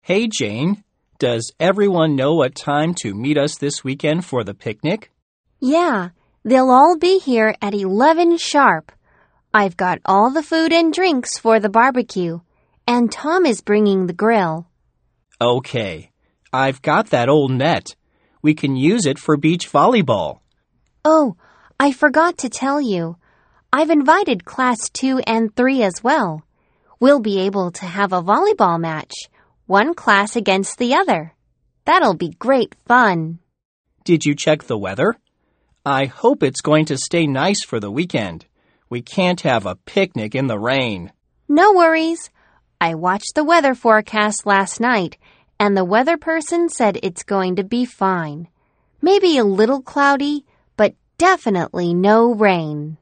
Hey, Jane. Does everyone know what time to meet us this weekend for the picnic? Yeah, they'll all be here at 11 sharp. I've got all the food and drinks for the barbecue, and Tom is bringing the grill. Okay. I've got that old net. We can use it for beach volleyball. Oh, I forgot to tell you. I've invited Class 2 and 3 as well. We'll be able to have a volleyball match, one class against the other. That'll be great fun. Did you check the weather? I hope it's going to stay nice for the weekend. We can't have a picnic in the rain. No worries. I watched the weather forecast last night, and the weather person said it's going to be fine. Maybe a little cloudy, but definitely no rain.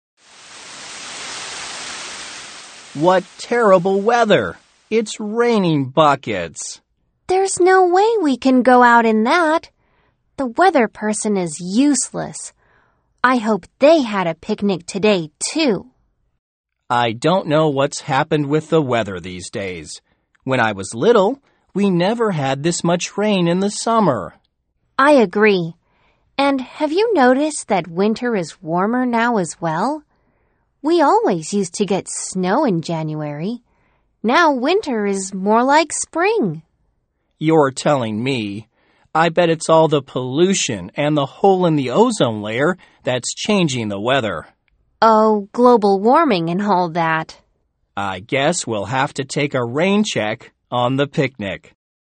What terrible weather! It's raining buckets. There's no way we can go out in that. The weather person is useless. I hope they had a picnic today, too. I don't know what's happened with the weather these days. When I was little, we never had this much rain in the summer. I agree. And have you noticed that winter is warmer now as well? We always used to get snow in January. Now winter is more like spring. You're telling me. I bet it's all the pollution and the hole in the ozone layer that's changing the weather. Oh, global warming and all that. I guess we'll have to take a rain check on the picnic.